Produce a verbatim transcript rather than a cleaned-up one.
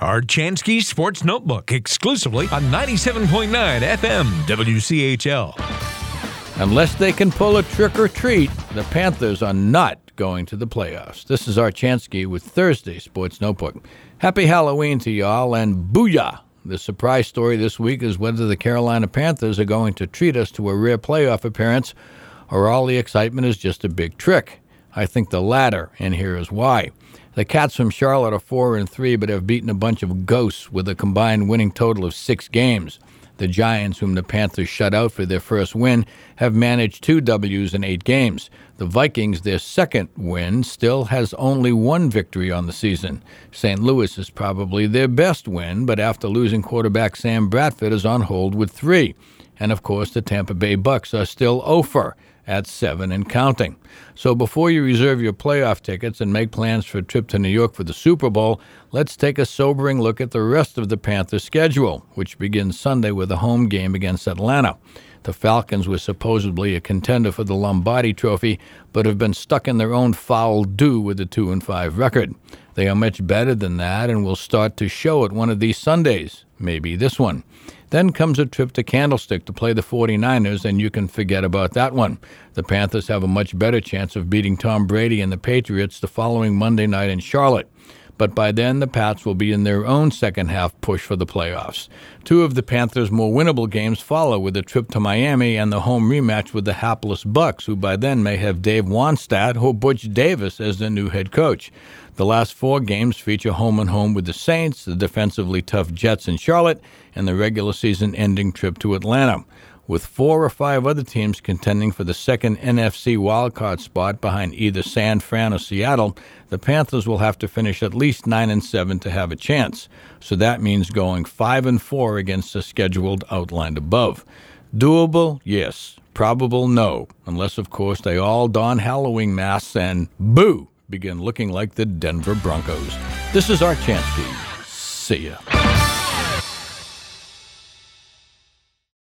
Archansky Sports Notebook, exclusively on ninety-seven point nine F M W C H L. Unless they can pull a trick or treat, the Panthers are not going to the playoffs. This is Archansky with Thursday Sports Notebook. Happy Halloween to y'all, and booyah! The surprise story this week is whether the Carolina Panthers are going to treat us to a rare playoff appearance, or all the excitement is just a big trick. I think the latter, and here is why. The Cats from Charlotte are four and three, but have beaten a bunch of ghosts with a combined winning total of six games. The Giants, whom the Panthers shut out for their first win, have managed two W's in eight games. The Vikings, their second win, still has only one victory on the season. Saint Louis is probably their best win, but after losing quarterback Sam Bradford is on hold with three. And of course, the Tampa Bay Bucks are still oh for at seven and counting. So before you reserve your playoff tickets and make plans for a trip to New York for the Super Bowl, let's take a sobering look at the rest of the Panthers' schedule, which begins Sunday with a home game against Atlanta. The Falcons were supposedly a contender for the Lombardi Trophy, but have been stuck in their own foul do with a two and five record. They are much better than that and will start to show it one of these Sundays, maybe this one. Then comes a trip to Candlestick to play the forty-niners, and you can forget about that one. The Panthers have a much better chance of beating Tom Brady and the Patriots the following Monday night in Charlotte. But by then, the Pats will be in their own second-half push for the playoffs. Two of the Panthers' more winnable games follow, with a trip to Miami and the home rematch with the hapless Bucks, who by then may have Dave Wannstedt or Butch Davis as their new head coach. The last four games feature home-and-home with the Saints, the defensively tough Jets in Charlotte, and the regular season-ending trip to Atlanta. With four or five other teams contending for the second N F C wildcard spot behind either San Fran or Seattle, the Panthers will have to finish at least nine and seven to have a chance. So that means going five and four against the scheduled outlined above. Doable? Yes. Probable? No. Unless, of course, they all don Halloween masks and, boo, begin looking like the Denver Broncos. This is Archansky. See ya.